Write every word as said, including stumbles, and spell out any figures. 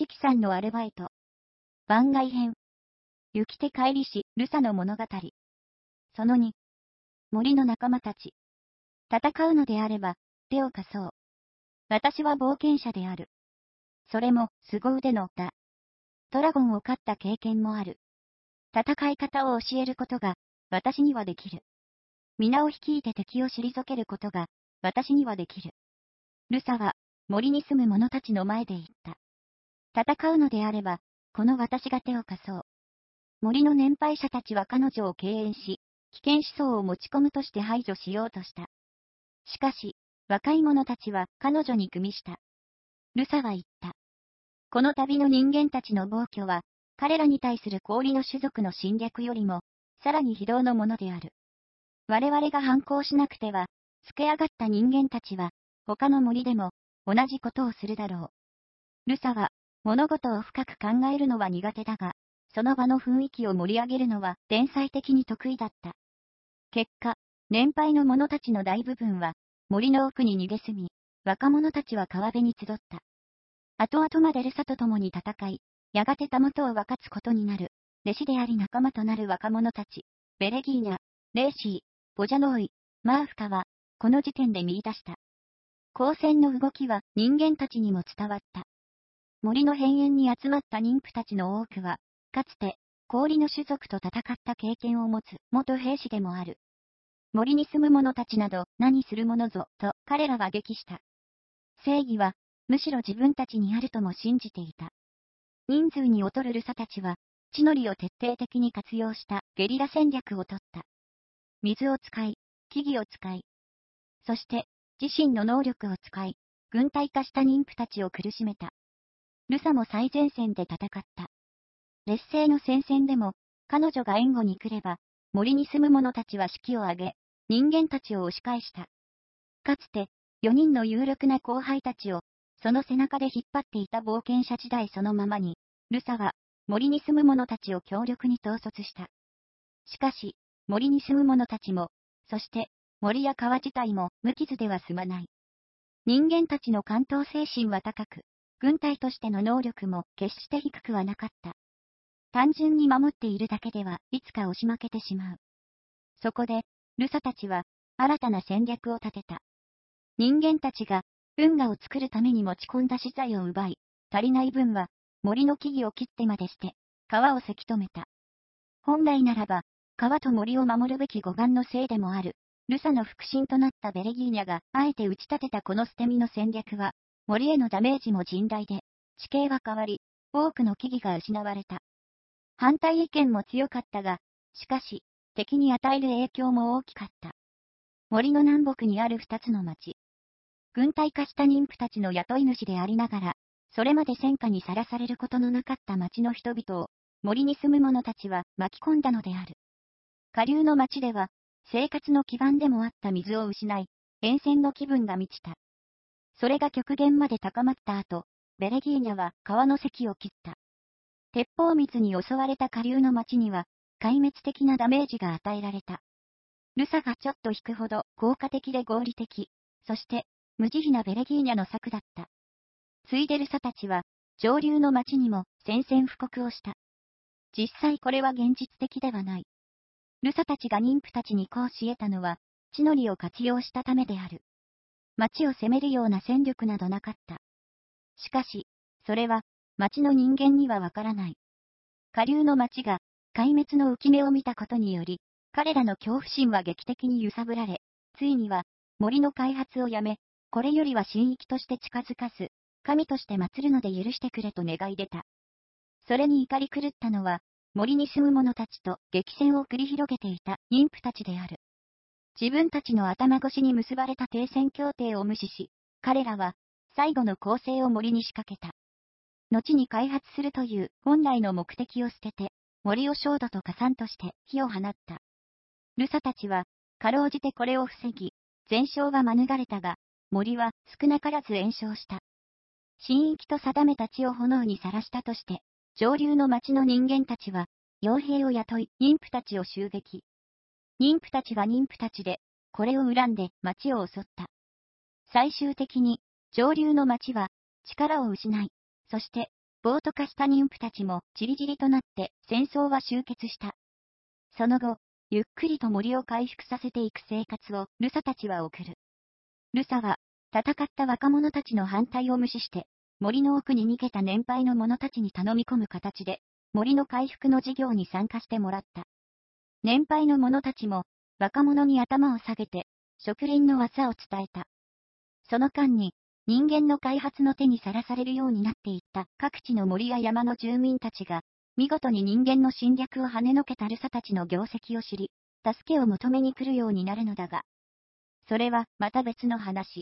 キキさんのアルバイト。番外編。行き手帰りし、ルサの物語。そのに。森の仲間たち。戦うのであれば、手を貸そう。私は冒険者である。それも、凄腕のだ。ドラゴンを狩った経験もある。戦い方を教えることが、私にはできる。皆を率いて敵を退けることが、私にはできる。ルサは、森に住む者たちの前で言った。戦うのであれば、この私が手を貸そう。森の年配者たちは彼女を敬遠し、危険思想を持ち込むとして排除しようとした。しかし、若い者たちは彼女に組みした。ルサは言った。この旅の人間たちの暴挙は、彼らに対する氷の種族の侵略よりも、さらに非道のものである。我々が反抗しなくては、つけ上がった人間たちは、他の森でも、同じことをするだろう。ルサは、物事を深く考えるのは苦手だが、その場の雰囲気を盛り上げるのは天才的に得意だった。結果、年配の者たちの大部分は、森の奥に逃げ住み、若者たちは川辺に集った。後々までルサと共に戦い、やがてたもとを分かつことになる、弟子であり仲間となる若者たち、ベレギーニャ、レーシー、ボジャノーイ、マーフカは、この時点で見出した。光線の動きは人間たちにも伝わった。森の辺縁に集まった妊婦たちの多くは、かつて、氷の種族と戦った経験を持つ元兵士でもある。森に住む者たちなど何するものぞ、と彼らは激した。正義は、むしろ自分たちにあるとも信じていた。人数に劣るルサたちは、地の利を徹底的に活用したゲリラ戦略をとった。水を使い、木々を使い、そして、自身の能力を使い、軍隊化した妊婦たちを苦しめた。ルサも最前線で戦った。劣勢の戦線でも、彼女が援護に来れば、森に住む者たちは士気を上げ、人間たちを押し返した。かつて、よにんの有力な後輩たちを、その背中で引っ張っていた冒険者時代そのままに、ルサは、森に住む者たちを強力に統率した。しかし、森に住む者たちも、そして、森や川自体も無傷では済まない。人間たちの関東精神は高く、軍隊としての能力も決して低くはなかった。単純に守っているだけではいつか押し負けてしまう。そこで、ルサたちは、新たな戦略を立てた。人間たちが、運河を作るために持ち込んだ資材を奪い、足りない分は、森の木々を切ってまでして、川をせき止めた。本来ならば、川と森を守るべき護岸のせいでもある、ルサの腹心となったベレギーニャが、あえて打ち立てたこの捨て身の戦略は、森へのダメージも甚大で、地形は変わり、多くの木々が失われた。反対意見も強かったが、しかし、敵に与える影響も大きかった。森の南北にある二つの町。軍隊化した妊婦たちの雇い主でありながら、それまで戦火にさらされることのなかった町の人々を、森に住む者たちは巻き込んだのである。下流の町では、生活の基盤でもあった水を失い、沿線の気分が満ちた。それが極限まで高まった後、ベレギーニャは川の堰を切った。鉄砲水に襲われた下流の町には、壊滅的なダメージが与えられた。ルサがちょっと引くほど効果的で合理的、そして無慈悲なベレギーニャの策だった。ついでルサたちは、上流の町にも宣戦布告をした。実際これは現実的ではない。ルサたちが妊婦たちにこうし得たのは、地の利を活用したためである。町を攻めるような戦力などなかった。しかし、それは、町の人間にはわからない。下流の町が、壊滅の浮き目を見たことにより、彼らの恐怖心は劇的に揺さぶられ、ついには、森の開発をやめ、これよりは神域として近づかす、神として祀るので許してくれと願い出た。それに怒り狂ったのは、森に住む者たちと激戦を繰り広げていた妊婦たちである。自分たちの頭越しに結ばれた停戦協定を無視し、彼らは、最後の攻勢を森に仕掛けた。後に開発するという本来の目的を捨てて、森を焦土と火山として火を放った。ルサたちは、かろうじてこれを防ぎ、全焼は免れたが、森は少なからず延焼した。神域と定めた地を炎にさらしたとして、上流の町の人間たちは、傭兵を雇い、妊婦たちを襲撃。妊婦たちは妊婦たちで、これを恨んで町を襲った。最終的に、上流の町は、力を失い、そして、 暴徒化した妊婦たちもちりぢりとなって戦争は終結した。その後、ゆっくりと森を回復させていく生活をルサたちは送る。ルサは、戦った若者たちの反対を無視して、森の奥に逃げた年配の者たちに頼み込む形で、森の回復の事業に参加してもらった。年配の者たちも、若者に頭を下げて、植林の技を伝えた。その間に、人間の開発の手にさらされるようになっていった各地の森や山の住民たちが、見事に人間の侵略を跳ねのけたルサたちの業績を知り、助けを求めに来るようになるのだが、それはまた別の話。